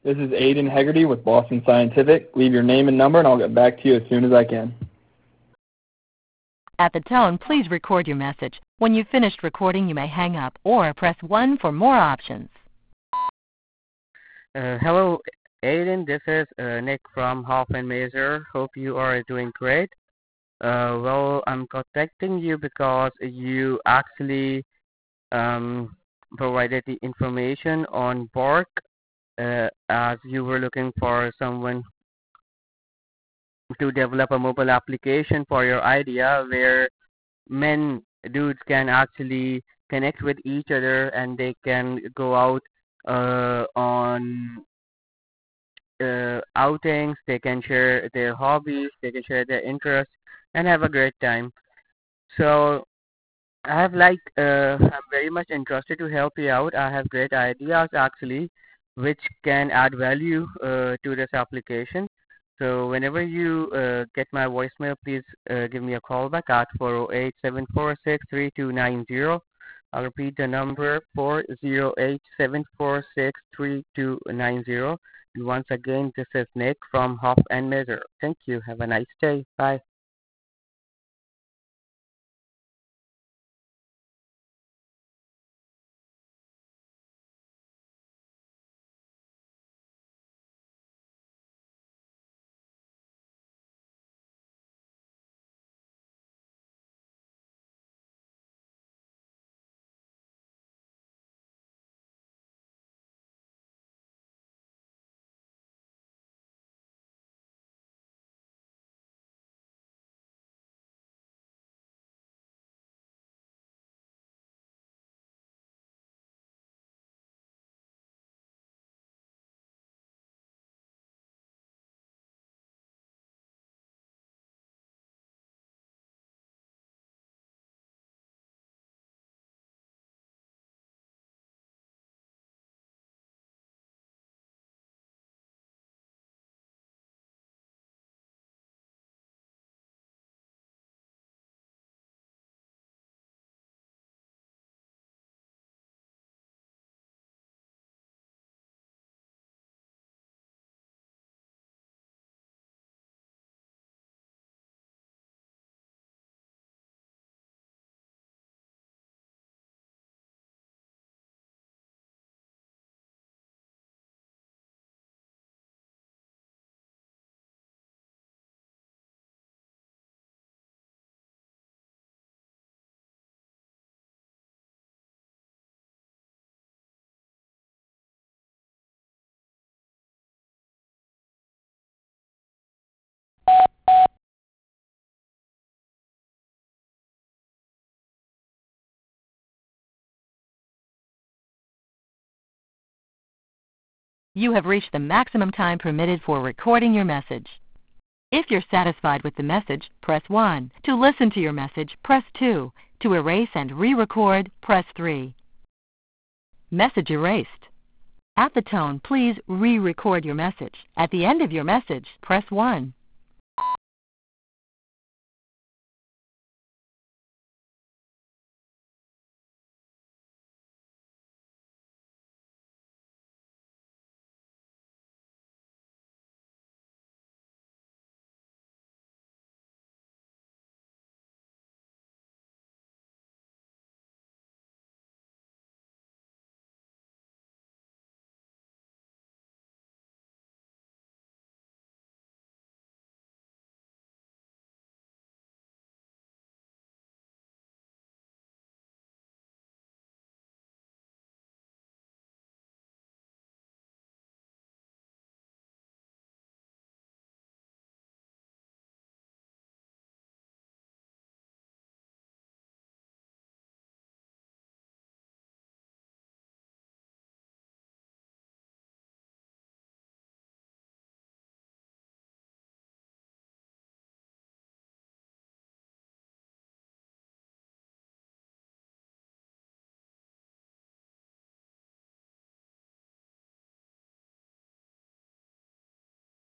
This is Aiden Hegarty with Boston Scientific. Leave your name and number, and I'll get back to you as soon as I can. At the tone, please record your message. When you've finished recording, you may hang up or press 1 for more options. Hello, Aiden. This is Nick from Hoff and Mazer. Hope you are doing great. Well, I'm contacting you because you actually provided the information on Bork as you were looking for someone to develop a mobile application for your idea where dudes can actually connect with each other and they can go out on outings, they can share their hobbies, they can share their interests and have a great time. So I'm very much interested to help you out. I have great ideas actually which can add value to this application. So whenever you get my voicemail, please give me a call back at 408-746-3290. I'll repeat the number, 408-746-3290. And once again, this is Nick from Hoff and Mazer. Thank you. Have a nice day. Bye. You have reached the maximum time permitted for recording your message. If you're satisfied with the message, press 1. To listen to your message, press 2. To erase and re-record, press 3. Message erased. At the tone, please re-record your message. At the end of your message, press 1.